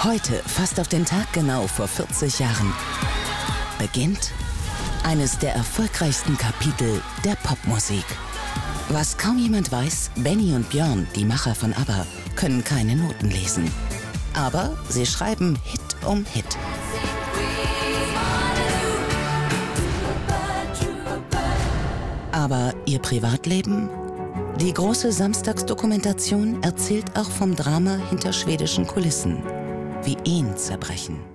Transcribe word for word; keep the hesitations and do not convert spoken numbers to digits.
Heute, fast auf den Tag genau vor vierzig Jahren, beginnt eines der erfolgreichsten Kapitel der Popmusik. Was kaum jemand weiß, Benny und Björn, die Macher von ABBA, können keine Noten lesen. Aber sie schreiben Hit um Hit. Aber ihr Privatleben? Die große Samstagsdokumentation erzählt auch vom Drama hinter schwedischen Kulissen, wie Ehen zerbrechen.